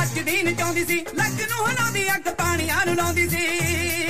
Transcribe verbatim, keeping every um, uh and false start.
ਨੱਚਦੀ ਨਚਾਉਂਦੀ ਸੀ ਲੱਕ ਨੂੰ ਹਿਲਾਉਂਦੀ ਅੱਖ ਪਾਣੀਆਂ ਨੂੰ ਲਾਉਂਦੀ ਸੀ